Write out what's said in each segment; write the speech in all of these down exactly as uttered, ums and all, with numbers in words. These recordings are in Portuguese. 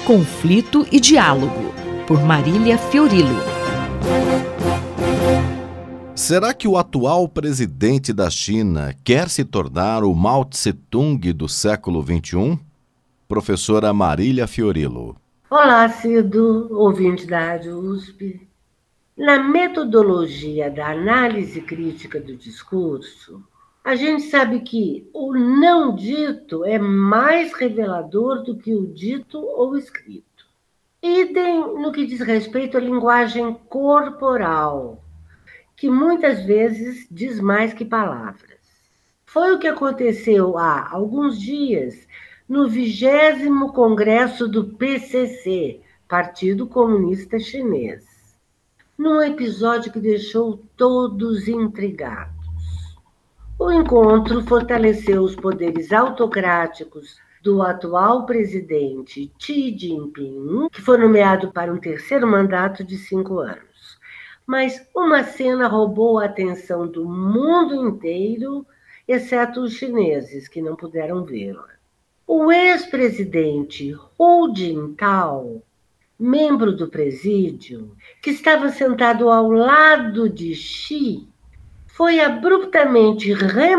Conflito e Diálogo, por Marília Fiorilo. Será que o atual presidente da China quer se tornar o Mao Tse-tung do século vinte e um? Professora Marília Fiorilo. Olá, Cido, ouvinte da Rádio U S P. Na metodologia da análise crítica do discurso, a gente sabe que o não dito é mais revelador do que o dito ou escrito. Idem no que diz respeito à linguagem corporal, que muitas vezes diz mais que palavras. Foi o que aconteceu há alguns dias no vigésimo Congresso do P C C, Partido Comunista Chinês, num episódio que deixou todos intrigados. O encontro fortaleceu os poderes autocráticos do atual presidente Xi Jinping, que foi nomeado para um terceiro mandato de cinco anos. Mas uma cena roubou a atenção do mundo inteiro, exceto os chineses, que não puderam vê-la. O ex-presidente Hu Jintao, membro do presídio, que estava sentado ao lado de Xi, foi abruptamente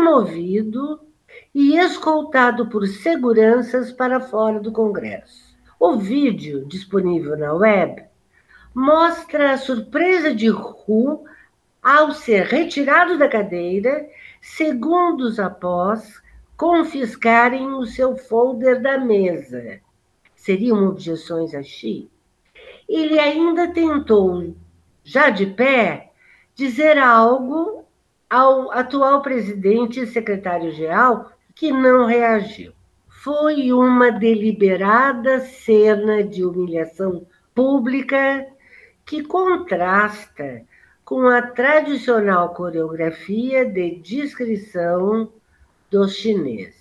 removido e escoltado por seguranças para fora do Congresso. O vídeo, disponível na web, mostra a surpresa de Hu ao ser retirado da cadeira, segundos após confiscarem o seu folder da mesa. Seriam objeções a Xi? Ele ainda tentou, já de pé, dizer algo ao atual presidente e secretário-geral, que não reagiu. Foi uma deliberada cena de humilhação pública que contrasta com a tradicional coreografia de descrição dos chineses.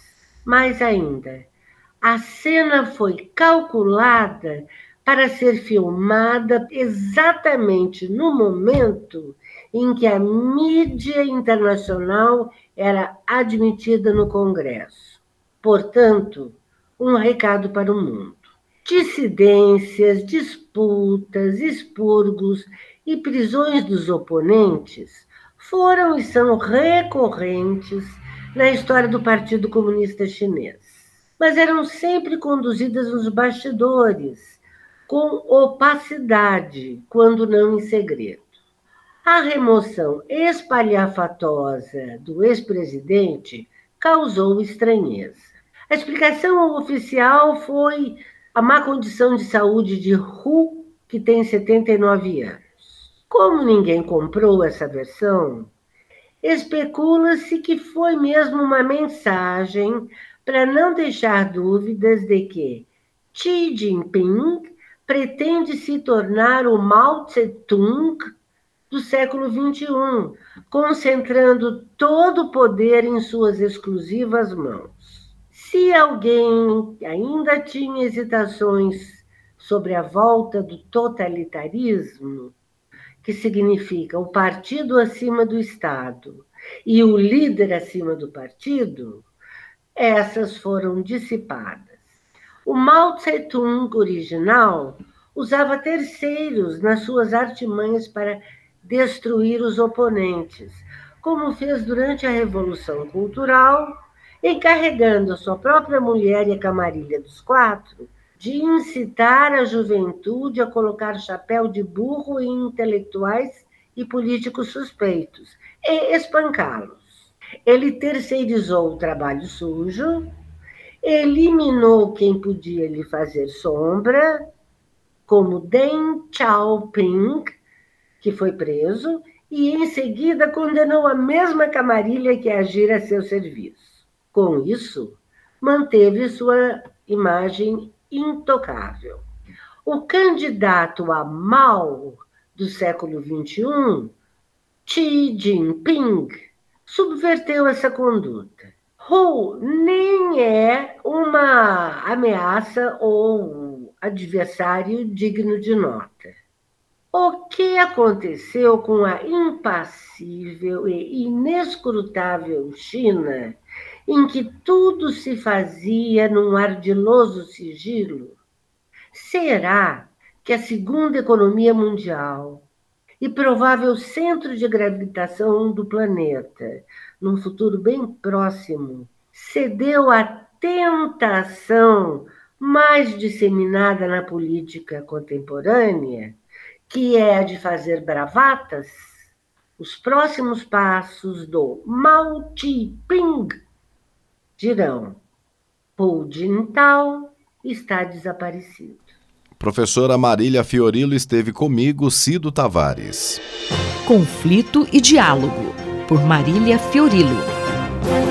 Mais ainda, a cena foi calculada para ser filmada exatamente no momento em que a mídia internacional era admitida no Congresso. Portanto, um recado para o mundo. Dissidências, disputas, expurgos e prisões dos oponentes foram e são recorrentes na história do Partido Comunista Chinês, mas eram sempre conduzidas nos bastidores, com opacidade, quando não em segredo. A remoção espalhafatosa do ex-presidente causou estranheza. A explicação oficial foi a má condição de saúde de Hu, que tem setenta e nove anos. Como ninguém comprou essa versão, especula-se que foi mesmo uma mensagem para não deixar dúvidas de que Xi Jinping pretende se tornar o Mao Tse-tung do século vinte e um, concentrando todo o poder em suas exclusivas mãos. Se alguém ainda tinha hesitações sobre a volta do totalitarismo, que significa o partido acima do Estado e o líder acima do partido, essas foram dissipadas. O Mao Tse-tung original usava terceiros nas suas artimanhas para destruir os oponentes, como fez durante a Revolução Cultural, encarregando a sua própria mulher e a camarilha dos quatro de incitar a juventude a colocar chapéu de burro em intelectuais e políticos suspeitos e espancá-los. Ele terceirizou o trabalho sujo, eliminou quem podia lhe fazer sombra, como Deng Xiaoping, que foi preso, e em seguida condenou a mesma camarilha que agira a seu serviço. Com isso, manteve sua imagem intocável. O candidato a Mao do século vinte e um, Xi Jinping, subverteu essa conduta. Hu nem é uma ameaça ou adversário digno de nota. O que aconteceu com a impassível e inescrutável China, em que tudo se fazia num ardiloso sigilo, Será que a segunda economia mundial e provável centro de gravitação do planeta, num futuro bem próximo, cedeu à tentação mais disseminada na política contemporânea, que é a de fazer bravatas? Os próximos passos do Mao Tse-tung dirão: Hu Jintao está desaparecido. Professora Marília Fiorilo esteve comigo, Cido Tavares. Conflito e Diálogo, por Marília Fiorilo.